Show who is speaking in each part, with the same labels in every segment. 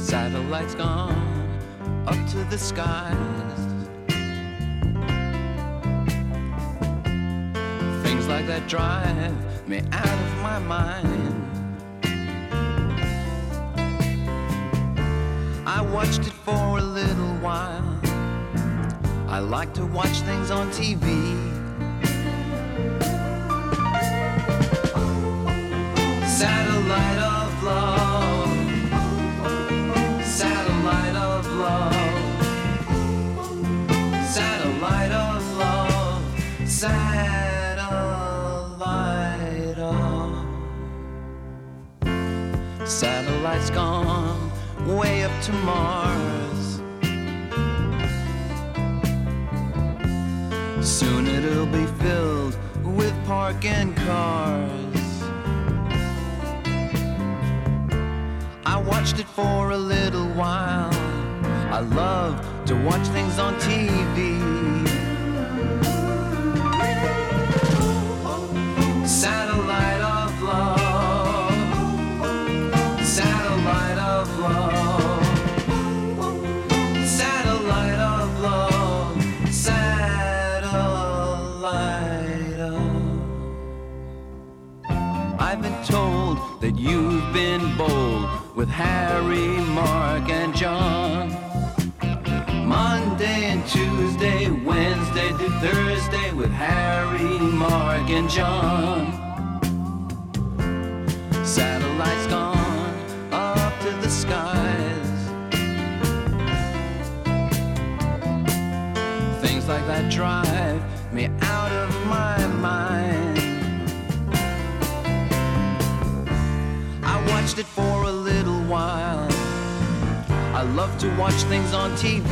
Speaker 1: Satellites gone up to the skies. Things like that drive me out of my mind. I watched it for a little while. I like to watch things on TV. Satellite of love, satellite of love, satellite of love, satellite of. Satellite's gone way up to Mars. Soon it'll be filled with parking cars. I watched it for a little while. I love to watch things on TV. Satellite of love, satellite of love, satellite of love, satellite of. I've been told that you've been bold with Harry, Mark, and John. Monday and Tuesday, Wednesday to Thursday with Harry, Mark, and John. Satellites gone up to the skies. Things like that drive me out of my mind. I watched it for a little while. I love to watch things on TV.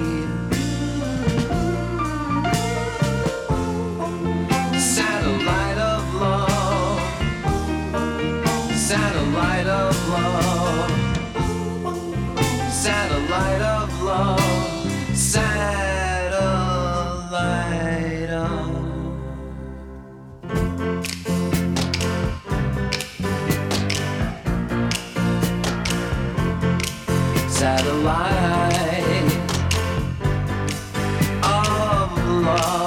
Speaker 1: Satellite of love, satellite of love, satellite of love, satellite of. Satellite of love.